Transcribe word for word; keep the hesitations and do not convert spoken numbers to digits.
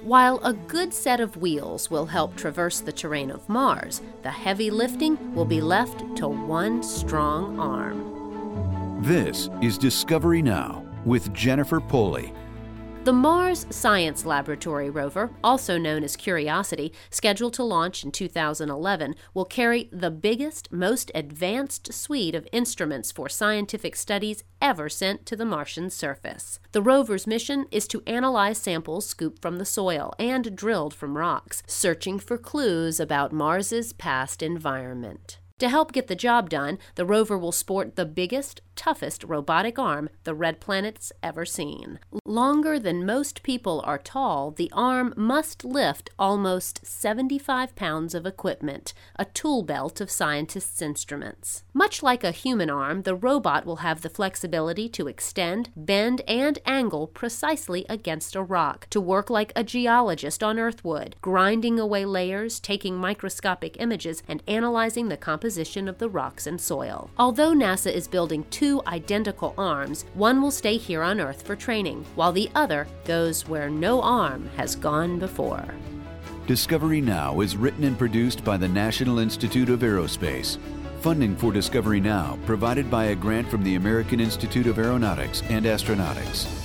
While a good set of wheels will help traverse the terrain of Mars, the heavy lifting will be left to one strong arm. This is Discovery Now with Jennifer Poley. The Mars Science Laboratory rover, also known as Curiosity, scheduled to launch in two thousand eleven, will carry the biggest, most advanced suite of instruments for scientific studies ever sent to the Martian surface. The rover's mission is to analyze samples scooped from the soil and drilled from rocks, searching for clues about Mars's past environment. To help get the job done, the rover will sport the biggest, toughest robotic arm the Red Planet's ever seen. Longer than most people are tall, the arm must lift almost seventy-five pounds of equipment, a tool belt of scientists' instruments. Much like a human arm, the robot will have the flexibility to extend, bend, and angle precisely against a rock, to work like a geologist on Earth would, grinding away layers, taking microscopic images, and analyzing the composition of the rocks and soil. Although NASA is building two Two identical arms, one will stay here on Earth for training, while the other goes where no arm has gone before. Discovery Now is written and produced by the National Institute of Aerospace. Funding for Discovery Now provided by a grant from the American Institute of Aeronautics and Astronautics.